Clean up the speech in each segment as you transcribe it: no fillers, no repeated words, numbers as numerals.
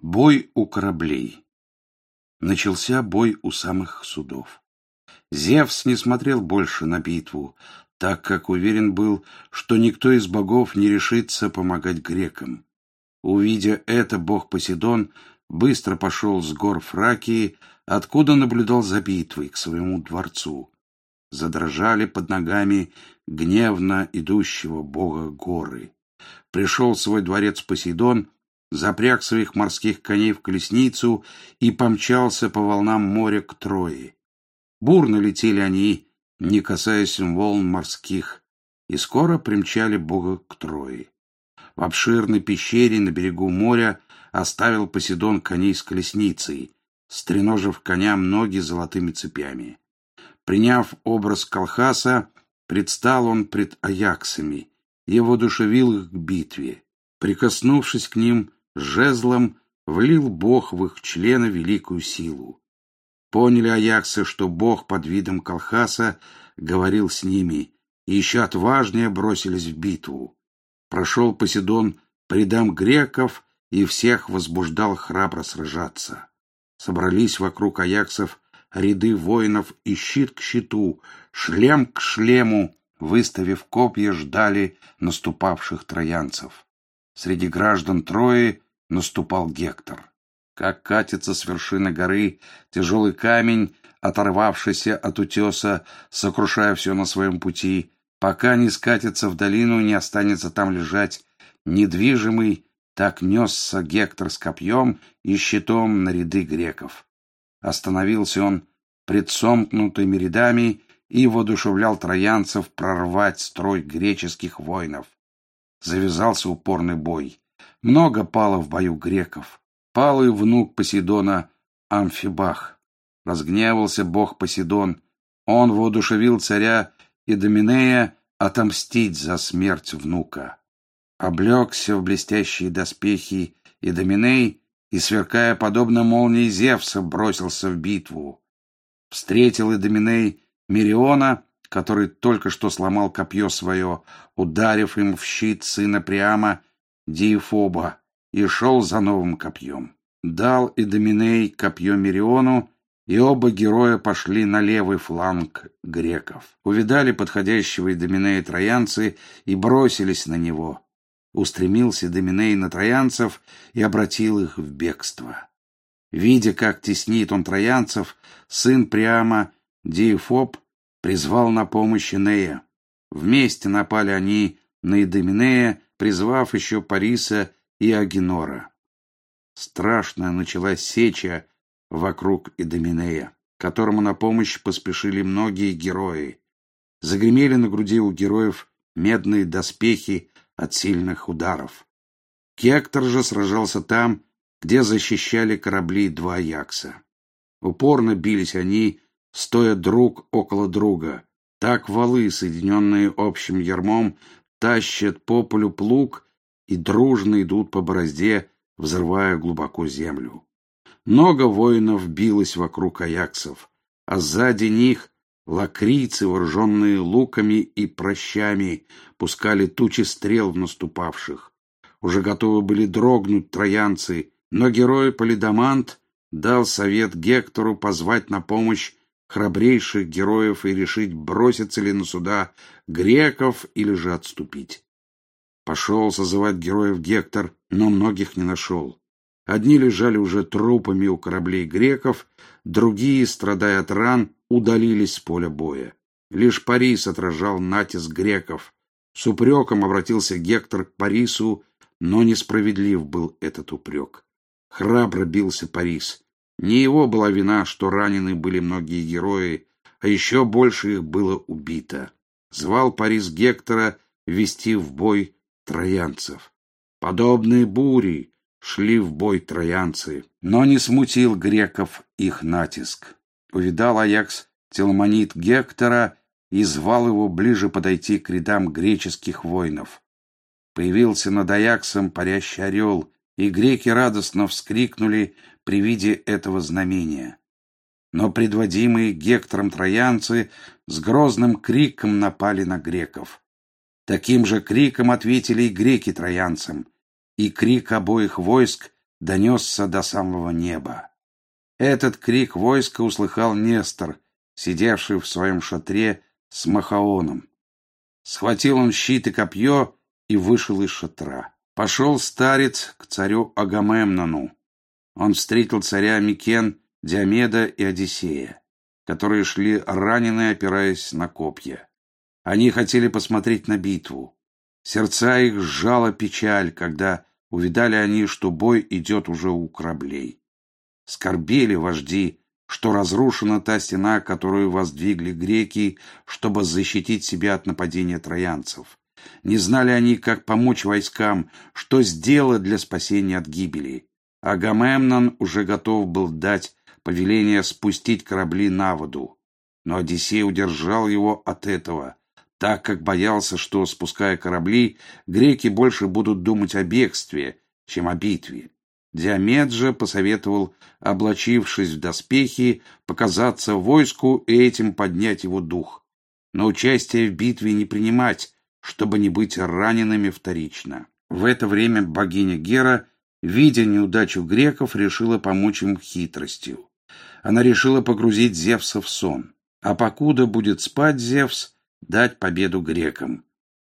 Бой у кораблей. Начался бой у самых судов. Зевс не смотрел больше на битву, так как уверен был, что никто из богов не решится помогать грекам. Увидя это, бог Посейдон быстро пошел с гор Фракии, откуда наблюдал за битвой, к своему дворцу. Задрожали под ногами гневно идущего бога горы. Пришел в свой дворец Посейдон, запряг своих морских коней в колесницу и помчался по волнам моря к Трое. Бурно летели они, не касаясь волн морских, и скоро примчали бога к Трое. В обширной пещере на берегу моря оставил Посейдон коней с колесницей, стреножив коням ноги золотыми цепями. Приняв образ Колхаса, предстал он пред Аяксами и воодушевил их к битве. Прикоснувшись к ним жезлом, влил Бог в их члены великую силу. Поняли аяксы, что Бог под видом Колхаса говорил с ними, и еще отважнее бросились в битву. Прошел Посейдон по рядам греков и всех возбуждал храбро сражаться. Собрались вокруг аяксов ряды воинов, и щит к щиту, шлем к шлему, выставив копья, ждали наступавших троянцев. Среди граждан Трои наступал Гектор. Как катится с вершины горы тяжелый камень, оторвавшийся от утеса, сокрушая все на своем пути, пока не скатится в долину, не останется там лежать недвижимый, так несся Гектор с копьем и щитом на ряды греков. Остановился он пред сомкнутыми рядами и воодушевлял троянцев прорвать строй греческих воинов. Завязался упорный бой. Много пало в бою греков. Пал и внук Посейдона Амфибах. Разгневался бог Посейдон. Он воодушевил царя Идоменея отомстить за смерть внука. Облегся в блестящие доспехи Идоменей и, сверкая подобно молнии Зевса, бросился в битву. Встретил Идоменей Мериона, который только что сломал копье свое, ударив им в щит сына Приама Диефоба, и шел за новым копьем. Дал Идоменей копье Мериону, и оба героя пошли на левый фланг греков. Увидали подходящего Идоменея троянцы и бросились на него. Устремился Идоменей на троянцев и обратил их в бегство. Видя, как теснит он троянцев, сын Приама Диефоб призвал на помощь Энея. Вместе напали они на Идоменея, призвав еще Париса и Агенора. Страшная началась сеча вокруг Идоменея, которому на помощь поспешили многие герои. Загремели на груди у героев медные доспехи от сильных ударов. Гектор же сражался там, где защищали корабли два Аякса. Упорно бились они, стоя друг около друга. Так валы, соединенные общим ярмом, тащат по полю плуг и дружно идут по борозде, взрывая глубоко землю. Много воинов билось вокруг аяксов, а сзади них лакрийцы, вооруженные луками и прощами, пускали тучи стрел в наступавших. Уже готовы были дрогнуть троянцы, но герой Полидамант дал совет Гектору позвать на помощь храбрейших героев и решить, броситься ли на суда греков или же отступить. Пошел созывать героев Гектор, но многих не нашел. Одни лежали уже трупами у кораблей греков, другие, страдая от ран, удалились с поля боя. Лишь Парис отражал натиск греков. С упреком обратился Гектор к Парису, но несправедлив был этот упрек. Храбро бился Парис. Не его была вина, что ранены были многие герои, а еще больше их было убито. Звал Парис Гектора вести в бой троянцев. Подобные бури шли в бой троянцы, но не смутил греков их натиск. Увидал Аякс Теламонит Гектора и звал его ближе подойти к рядам греческих воинов. Появился над Аяксом парящий орел, и греки радостно вскрикнули при виде этого знамения. Но предводимые Гектором троянцы с грозным криком напали на греков. Таким же криком ответили и греки троянцам, и крик обоих войск донесся до самого неба. Этот крик войска услыхал Нестор, сидевший в своем шатре с Махаоном. Схватил он щит и копье и вышел из шатра. Пошел старец к царю Агамемнону. Он встретил царя Микен, Диомеда и Одиссея, которые шли раненые, опираясь на копья. Они хотели посмотреть на битву. Сердца их сжала печаль, когда увидали они, что бой идет уже у кораблей. Скорбели вожди, что разрушена та стена, которую воздвигли греки, чтобы защитить себя от нападения троянцев. Не знали они, как помочь войскам, что сделать для спасения от гибели. Агамемнон уже готов был дать повеление спустить корабли на воду. Но Одиссей удержал его от этого, так как боялся, что, спуская корабли, греки больше будут думать о бегстве, чем о битве. Диомед же посоветовал, облачившись в доспехи, показаться войску и этим поднять его дух, но участие в битве не принимать, чтобы не быть ранеными вторично. В это время богиня Гера, видя неудачу греков, решила помочь им хитростью. Она решила погрузить Зевса в сон, а покуда будет спать Зевс, дать победу грекам.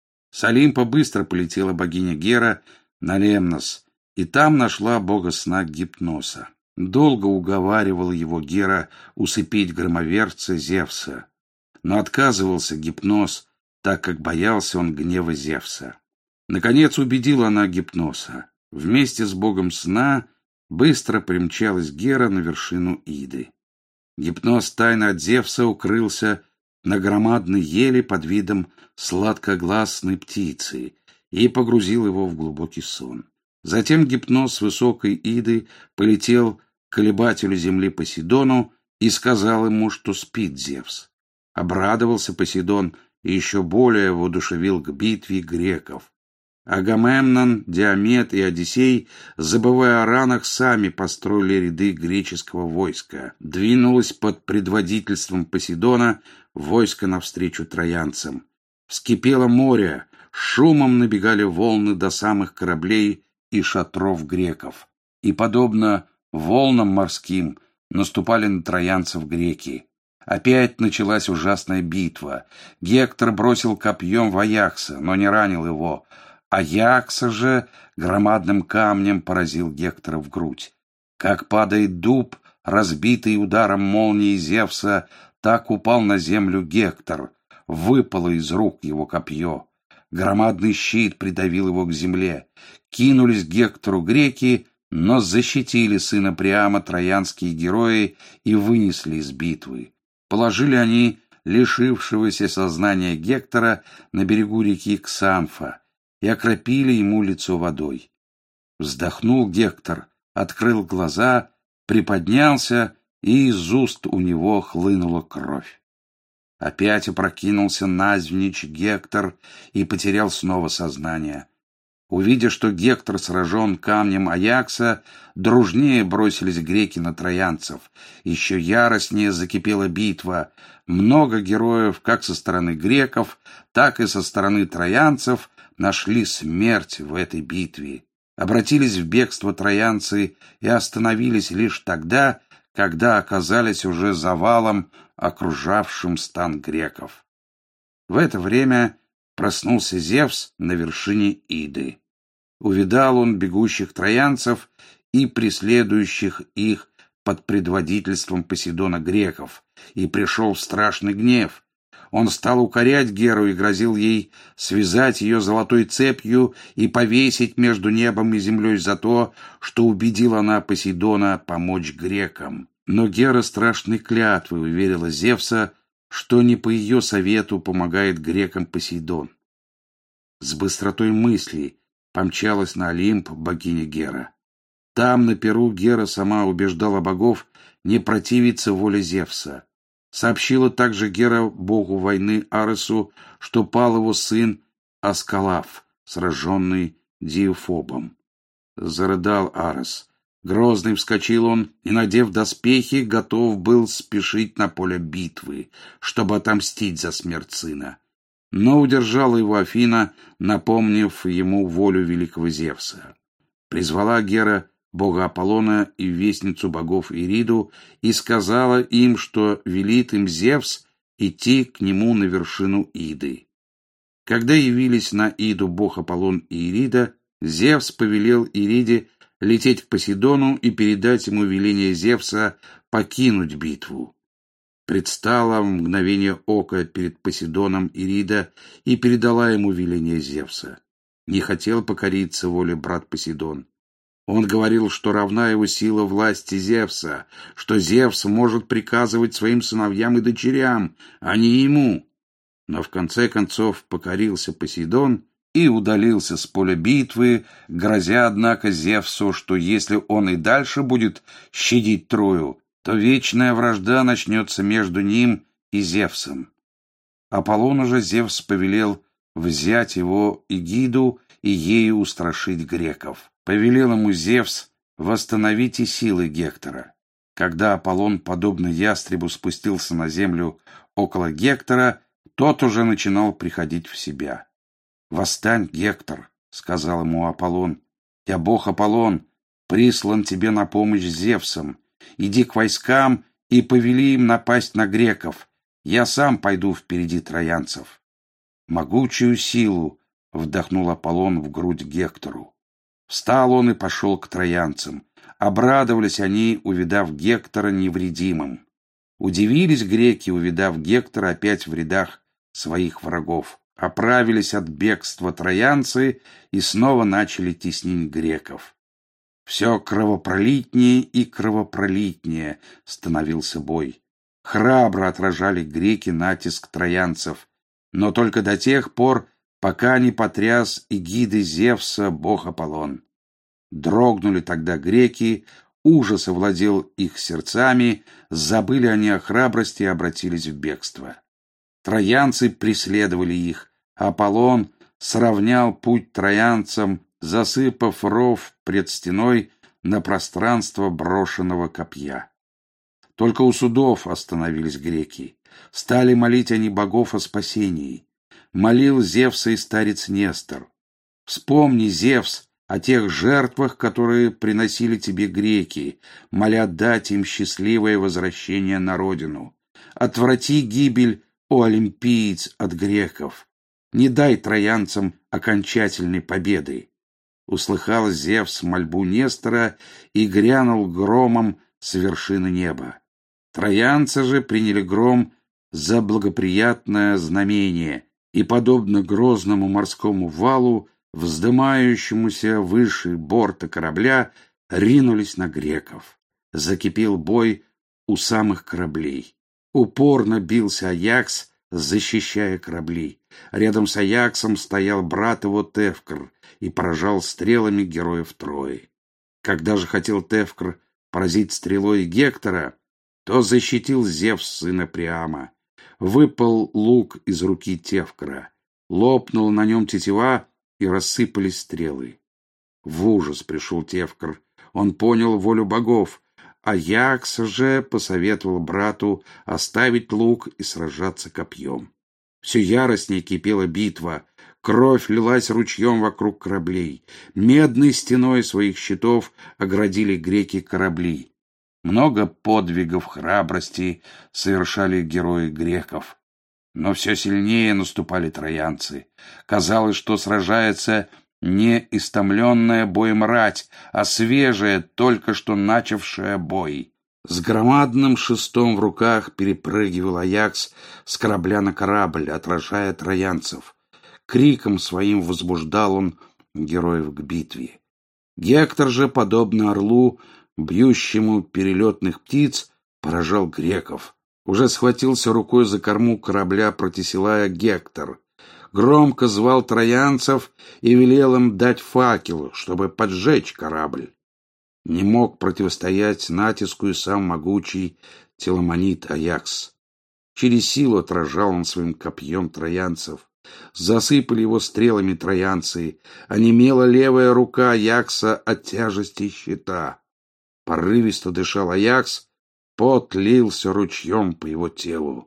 С Олимпа быстро полетела богиня Гера на Лемнос, и там нашла бога сна Гипноса. Долго уговаривала его Гера усыпить громоверца Зевса, но отказывался Гипнос, так как боялся он гнева Зевса. Наконец убедила она Гипноса. Вместе с богом сна быстро примчалась Гера на вершину Иды. Гипнос тайно от Зевса укрылся на громадной еле под видом сладкогласной птицы и погрузил его в глубокий сон. Затем Гипнос с высокой Иды полетел к колебателю земли Посейдону и сказал ему, что спит Зевс. Обрадовался Посейдон и еще более воодушевил к битве греков. Агамемнон, Диомед и Одиссей, забывая о ранах, сами построили ряды греческого войска. Двинулось под предводительством Посейдона войско навстречу троянцам. Вскипело море, шумом набегали волны до самых кораблей и шатров греков. И, подобно волнам морским, наступали на троянцев греки. Опять началась ужасная битва. Гектор бросил копьем в Аякса, но не ранил его. Аякса же громадным камнем поразил Гектора в грудь. Как падает дуб, разбитый ударом молнии Зевса, так упал на землю Гектор. Выпало из рук его копье. Громадный щит придавил его к земле. Кинулись к Гектору греки, но защитили сына Приама троянские герои и вынесли из битвы. Положили они лишившегося сознания Гектора на берегу реки Ксанфа и окропили ему лицо водой. Вздохнул Гектор, открыл глаза, приподнялся, и из уст у него хлынула кровь. Опять опрокинулся навзничь Гектор и потерял снова сознание. Увидя, что Гектор сражен камнем Аякса, дружнее бросились греки на троянцев. Еще яростнее закипела битва. Много героев, как со стороны греков, так и со стороны троянцев, нашли смерть в этой битве. Обратились в бегство троянцы и остановились лишь тогда, когда оказались уже завалом, окружавшим стан греков. В это время проснулся Зевс на вершине Иды. Увидал он бегущих троянцев и преследующих их под предводительством Посейдона греков, и пришел в страшный гнев. Он стал укорять Геру и грозил ей связать ее золотой цепью и повесить между небом и землей за то, что убедила она Посейдона помочь грекам. Но Гера страшной клятвой уверила Зевса, что не по ее совету помогает грекам Посейдон. С быстротой мысли помчалась на Олимп богиня Гера. Там, на пиру, Гера сама убеждала богов не противиться воле Зевса. Сообщила также Гера богу войны Аресу, что пал его сын Аскалав, сраженный Диефобом. Зарыдал Арес. Грозный вскочил он и, надев доспехи, готов был спешить на поле битвы, чтобы отомстить за смерть сына. Но удержала его Афина, напомнив ему волю великого Зевса. Призвала Гера бога Аполлона и вестницу богов Ириду, и сказала им, что велит им Зевс идти к нему на вершину Иды. Когда явились на Иду бог Аполлон и Ирида, Зевс повелел Ириде лететь к Посейдону и передать ему веление Зевса покинуть битву. Предстала в мгновение ока перед Посейдоном Ирида и передала ему веление Зевса. Не хотел покориться воле брат Посейдон. Он говорил, что равна его сила власти Зевса, что Зевс может приказывать своим сыновьям и дочерям, а не ему. Но в конце концов покорился Посейдон и удалился с поля битвы, грозя, однако, Зевсу, что если он и дальше будет щадить Трою, то вечная вражда начнется между ним и Зевсом. Аполлону же Зевс повелел взять его эгиду и ею устрашить греков. Повелел ему Зевс: восстановите силы Гектора. Когда Аполлон, подобно ястребу, спустился на землю около Гектора, тот уже начинал приходить в себя. «Восстань, Гектор», — сказал ему Аполлон. «Я бог Аполлон, прислан тебе на помощь Зевсом. Иди к войскам и повели им напасть на греков. Я сам пойду впереди троянцев». Могучую силу вдохнул Аполлон в грудь Гектору. Встал он и пошел к троянцам. Обрадовались они, увидав Гектора невредимым. Удивились греки, увидав Гектора опять в рядах своих врагов. Оправились от бегства троянцы и снова начали теснить греков. Все кровопролитнее и кровопролитнее становился бой. Храбро отражали греки натиск троянцев, но только до тех пор, пока не потряс эгидой Зевса бог Аполлон. Дрогнули тогда греки, ужас овладел их сердцами, забыли они о храбрости и обратились в бегство. Троянцы преследовали их, Аполлон сравнял путь троянцам, засыпав ров пред стеной на пространство брошенного копья. Только у судов остановились греки. Стали молить они богов о спасении. Молил Зевса и старец Нестор: «Вспомни, Зевс, о тех жертвах, которые приносили тебе греки, моля дать им счастливое возвращение на родину. Отврати гибель, о олимпиец, от греков. Не дай троянцам окончательной победы». Услыхал Зевс мольбу Нестора и грянул громом с вершины неба. Троянцы же приняли гром за благоприятное знамение и, подобно грозному морскому валу, вздымающемуся выше борта корабля, ринулись на греков. Закипел бой у самых кораблей. Упорно бился Аякс, защищая корабли. Рядом с Аяксом стоял брат его Тевкр и поражал стрелами героев Трои. Когда же хотел Тевкр поразить стрелой Гектора, то защитил Зевс сына Приама. Выпал лук из руки Тевкра, лопнула на нем тетива, и рассыпались стрелы. В ужас пришел Тевкр, он понял волю богов. Аякс же посоветовал брату оставить лук и сражаться копьем. Все яростнее кипела битва, кровь лилась ручьем вокруг кораблей. Медной стеной своих щитов оградили греки корабли. Много подвигов храбрости совершали герои греков. Но все сильнее наступали троянцы. Казалось, что сражается не истомленная боем рать, а свежая, только что начавшая бой. С громадным шестом в руках перепрыгивал Аякс с корабля на корабль, отражая троянцев. Криком своим возбуждал он героев к битве. Гектор же, подобно орлу, бьющему перелетных птиц, поражал греков. Уже схватился рукой за корму корабля Протисилая Гектор. Громко звал троянцев и велел им дать факел, чтобы поджечь корабль. Не мог противостоять натиску и сам могучий Теламонит Аякс. Через силу отражал он своим копьем троянцев. Засыпали его стрелами троянцы. Онемела левая рука Аякса от тяжести щита. Порывисто дышал Аякс, пот лился ручьем по его телу.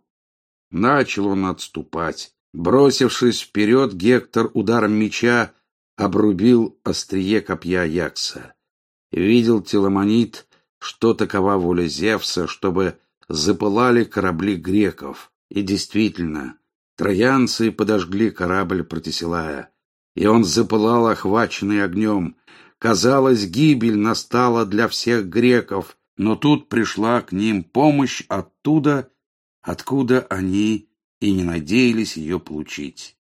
Начал он отступать. Бросившись вперед, Гектор ударом меча обрубил острие копья Аякса. Видел Теламонид, что такова воля Зевса, чтобы запылали корабли греков. И действительно, троянцы подожгли корабль Протисилая, и он запылал, охваченный огнем. Казалось, гибель настала для всех греков, но тут пришла к ним помощь оттуда, откуда они и не надеялись ее получить.